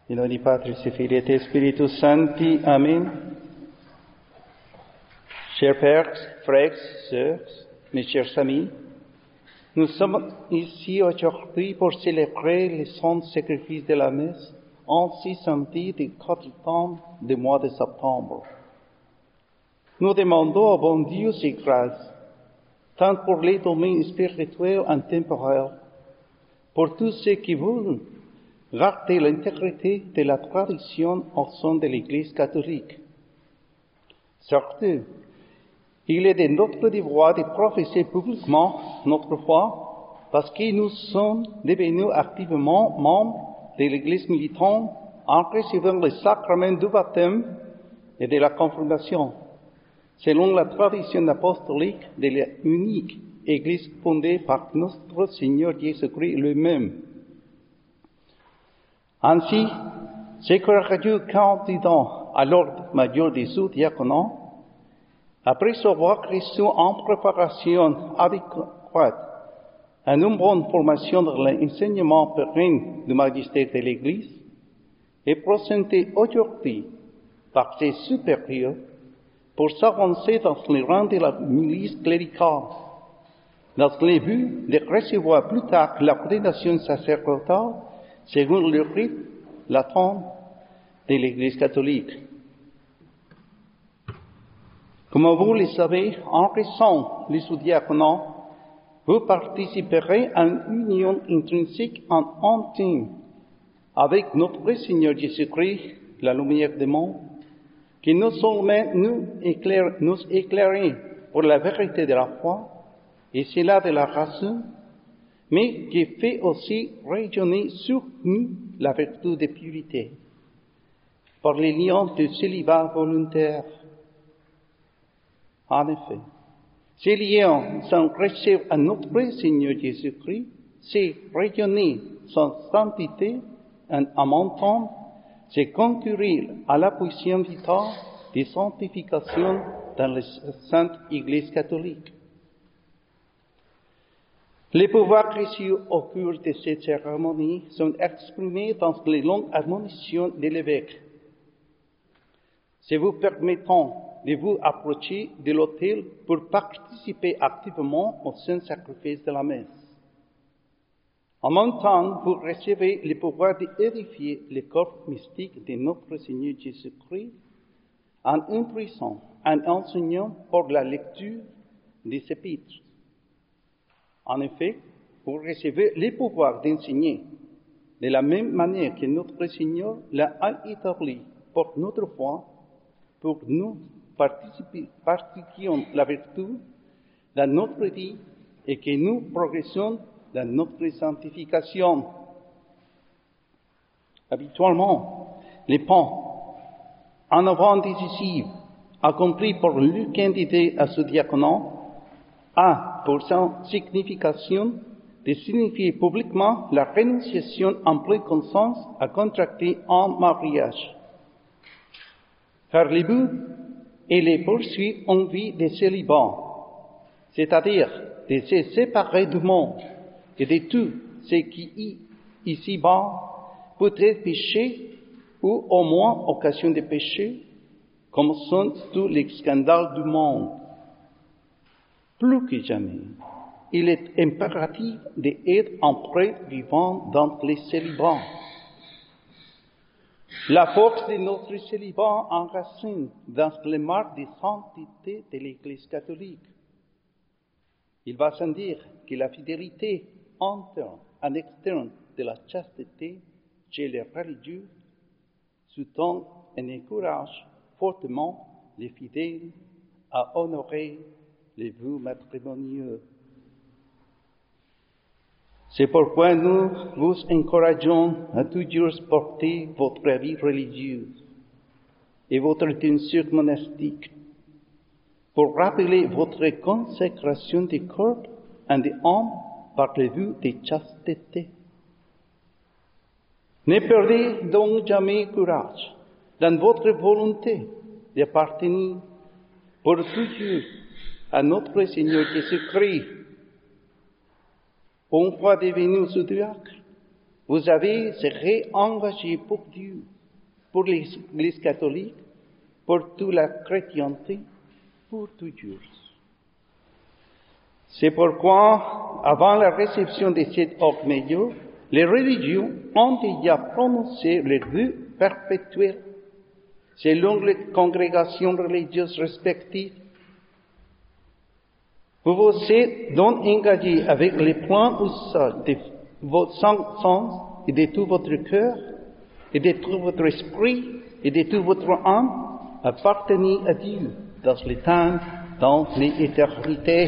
In nome di Padre, Figlio et Spiritus Sancti. Amen. Chers pères, frères, sœurs, mes chers amis, nous sommes ici aujourd'hui pour célébrer le saint sacrifice de la messe, ainsi samedi du 4e du mois de septembre. Nous demandons au bon Dieu ses grâces, tant pour les domaines spirituels et temporels, pour tous ceux qui veulent garder l'intégrité de la tradition au sein de l'Église catholique. Surtout, il est de notre devoir de professer publiquement notre foi, parce que nous sommes devenus activement membres de l'Église militante en recevant le sacrement du baptême et de la confirmation, selon la tradition apostolique de l'unique Église fondée par notre Seigneur Jésus-Christ lui-même. Ainsi, ce courageux candidat à l'ordre major des sous-diaconats, après avoir reçu en préparation adéquate une bonne formation dans l'enseignement pérenne du magistère de l'Église, est présenté aujourd'hui par ses supérieurs pour s'avancer dans les rangs de la milice cléricale, dans le but de recevoir plus tard l'ordination sacerdotale selon le rite latin de l'Église catholique. Comme vous le savez, en récent les sous-diaconats, vous participerez à une union intrinsèque en intime avec notre Seigneur Jésus-Christ, la lumière du monde, qui non seulement nous éclaire pour la vérité de la foi et cela de la raison, mais qui fait aussi rayonner sur nous la vertu de pureté, par les liens de célibat volontaire. En effet, ces liens sont réservés à notre Seigneur Jésus-Christ, c'est rayonner sa sainteté et en même temps, c'est concourir à la puissance vitale de sanctification dans la Sainte Église catholique. Les pouvoirs reçus au cours de cette cérémonie sont exprimés dans les longues admonitions de l'évêque. C'est vous permettant de vous approcher de l'autel pour participer activement au saint sacrifice de la messe. En même temps, vous recevez le pouvoir d'édifier le corps mystique de notre Seigneur Jésus-Christ en impressant, en enseignant pour la lecture des épîtres. En effet, vous recevez le pouvoir d'enseigner de la même manière que notre Seigneur l'a établi pour notre foi, pour nous pratiquions la vertu dans notre vie et que nous progressions dans notre sanctification. Habituellement, les pas en avant décisifs accomplis pour le candidat à ce diaconat a pour sa signification de signifier publiquement la renonciation en pleine conscience à contracter un mariage. Car le but est les poursuivre en vie de célibat, c'est-à-dire de se séparer du monde et de tout ce qui ici-bas peut être péché ou au moins occasion de péché, comme sont tous les scandales du monde. Plus que jamais, il est impératif d'être un prêtre vivant dans les célibats. La force de notre célibat enracine dans les marques de sainteté de l'Église catholique. Il va sans dire que la fidélité interne et externe de la chasteté chez les religieux soutient et encourage fortement les fidèles à honorer les vœux matrimoniaux. C'est pourquoi nous vous encourageons à toujours porter votre vie religieuse et votre tonsure monastique pour rappeler votre consécration de corps et d'âme par le vœu de chasteté. Ne perdez donc jamais courage dans votre volonté d'appartenir pour toujours à notre Seigneur Jésus-Christ. Une fois devenu ce diacre, vous avez se réengagé pour Dieu, pour l'Église catholique, pour toute la chrétienté, pour toujours. C'est pourquoi, avant la réception de cet ordre meilleur, les religions ont déjà prononcé les vœux perpétuels, selon les congrégations religieuses respectives. Vous vous êtes donc engagés avec les pleins usages de votre sens et de tout votre cœur, et de tout votre esprit, et de toute votre âme, à appartenir à Dieu dans les temps, dans l'éternité.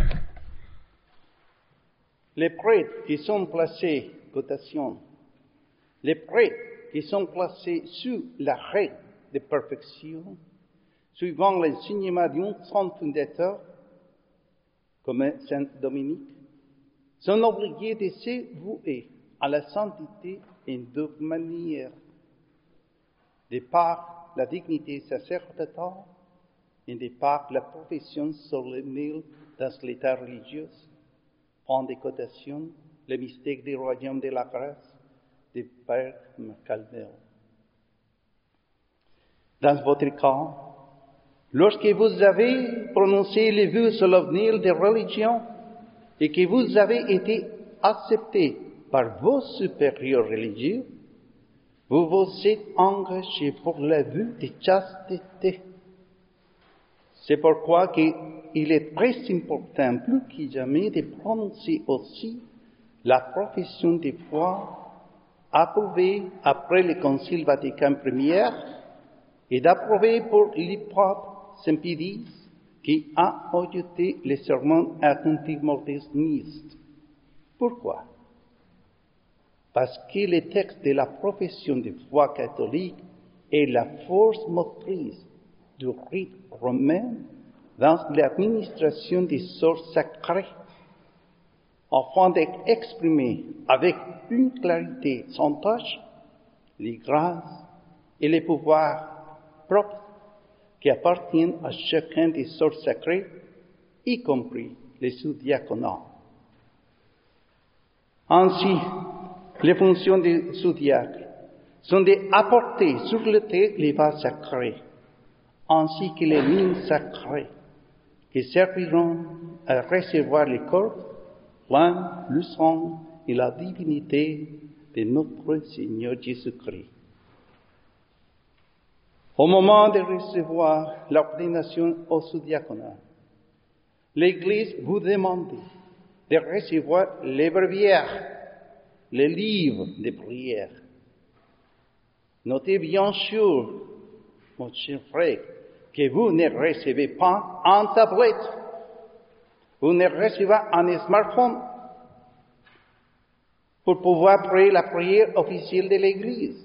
Les prêtres qui sont placés, cotation, les prêtres qui sont placés sous la règle de perfection, suivant l'enseignement d'un saint fondateur, comme Saint Dominique, sont obligés de se vouer à la sainteté en deux manières. De par la dignité sacerdotale et de par la profession solennelle dans l'état religieux, prend des cotations, le mystère du royaume de la grâce, du Père Calvaire. Dans votre cas, lorsque vous avez prononcé les vœux solennels de religion et que vous avez été accepté par vos supérieurs religieux, vous vous êtes engagé pour la vue de chasteté. C'est pourquoi il est très important, plus que jamais, de prononcer aussi la profession de foi approuvée après le Concile Vatican I et d'approuver pour l'hypope Saint-Pédis qui a ajouté le sermon antimoderniste. Pourquoi? Parce que le texte de la profession de foi catholique est la force motrice du rite romain dans l'administration des sorts sacrés, afin d'exprimer avec une clarité sans tache les grâces et les pouvoirs propres qui appartiennent à chacun des sorts sacrés, y compris les sous-diaconats. Ainsi, les fonctions des sous-diacres sont d'apporter sur le terre les vases sacrés, ainsi que les lignes sacrées, qui serviront à recevoir le corps, l'âme, le sang et la divinité de notre Seigneur Jésus-Christ. Au moment de recevoir l'ordination au sous-diaconat, l'Église vous demande de recevoir les breviaires, les livres de prière. Notez bien sûr, mon cher frère, que vous ne recevez pas un tablette, vous ne recevez un smartphone pour pouvoir prier la prière officielle de l'Église.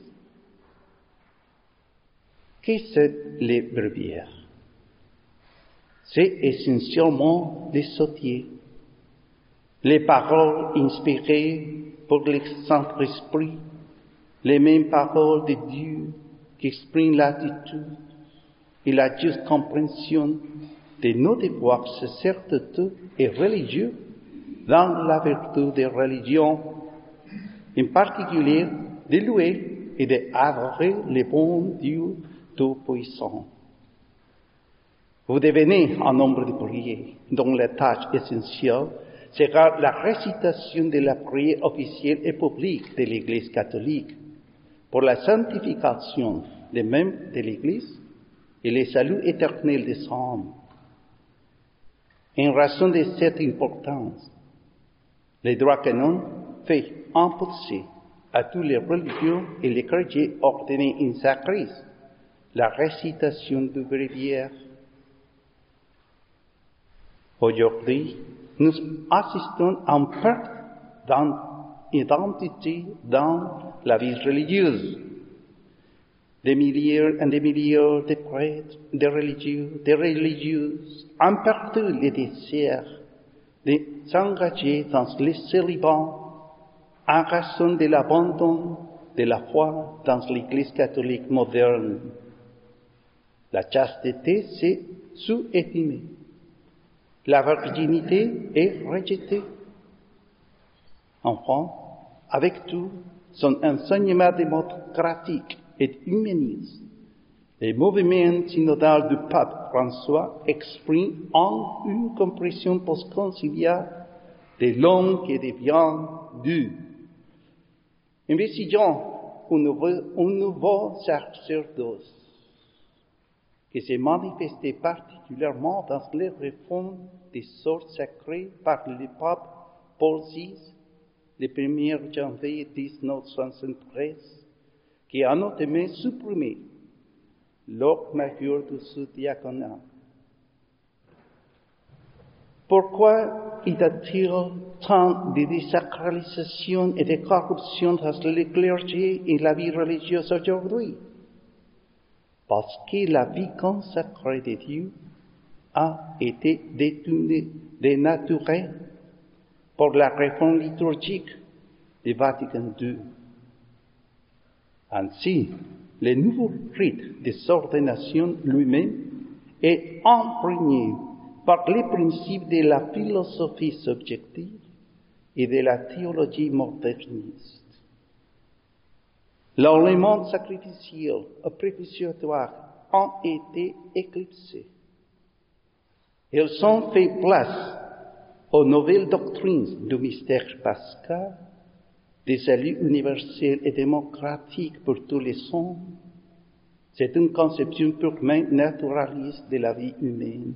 Qu'est-ce que les breviaires? C'est essentiellement des sautiers, les paroles inspirées pour le Saint-Esprit, les mêmes paroles de Dieu qui expriment l'attitude et la juste compréhension de nos devoirs sacerdotaux et religieux dans la vertu des religions, en particulier de louer et d'adorer le bon Dieu Tout-Puissant. Vous devenez un nombre de prières dont la tâche essentielle sera la récitation de la prière officielle et publique de l'Église catholique pour la sanctification des membres de l'Église et le salut éternel des âmes. En raison de cette importance, le droit canon fait impulser à tous les religieux et les chrétiens ordonnés in sacris la récitation du breviaire. Aujourd'hui, nous assistons à une perte d'identité dans la vie religieuse. Des milliers et des milliers de prêtres, de religieuses ont perdu le désir de s'engager dans le célibat en raison de l'abandon de la foi dans l'Église catholique moderne. La chasteté s'est sous-estimée. La virginité est rejetée. Enfin, avec tout, son enseignement démocratique et humaniste, le mouvement synodal du pape François exprime une compréhension post-conciliaire de l'homme qui devient Dieu. Investigeons un nouveau sacerdoce qui s'est manifesté particulièrement dans les réformes des sorts sacrés par le pape Paul VI, le 1er janvier 1973, qui a notamment supprimé l'ordre majeur du sous-diaconat. Pourquoi y a-t-il tant de désacralisation et de corruption dans le clergé et la vie religieuse aujourd'hui? Parce que la vie consacrée de Dieu a été dénaturée pour la réforme liturgique du Vatican II. Ainsi, le nouveau rite des ordinations lui-même est imprégné par les principes de la philosophie subjective et de la théologie moderniste. L'élément sacrificiel et propitiatoire ont été éclipsés. Ils ont fait place aux nouvelles doctrines du mystère pascal, des saluts universels et démocratiques pour tous les hommes. C'est une conception purement naturaliste de la vie humaine.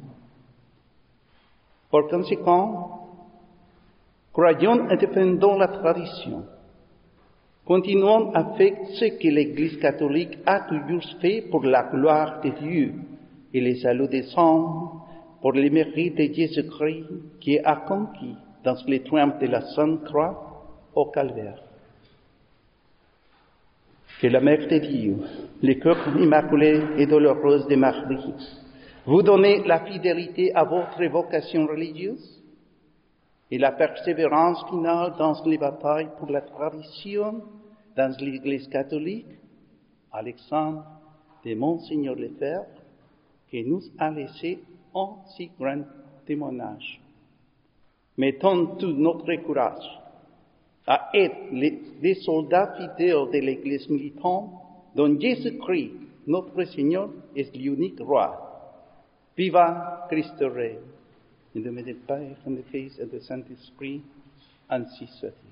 Par conséquent, croyons et défendons la tradition. Continuons à faire ce que l'Église catholique a toujours fait pour la gloire de Dieu et le salut des hommes, pour les mérites de Jésus-Christ qui a conquis dans les triomphes de la Sainte Croix au Calvaire. Que la Mère de Dieu, le cœur immaculé et douloureuse de Marie, vous donne la fidélité à votre vocation religieuse et la persévérance finale dans les batailles pour la tradition dans l'Église catholique. Alexandre de Monseigneur Lefebvre, qui nous a laissé un si grand témoignage. Mettons tout notre courage à être des soldats fidèles de l'Église militante dont Jésus-Christ, notre Seigneur, est l'unique roi. Viva Christ Rey! In the name of the Père, and the Fils, and the Saint-Esprit, ainsi soit-il.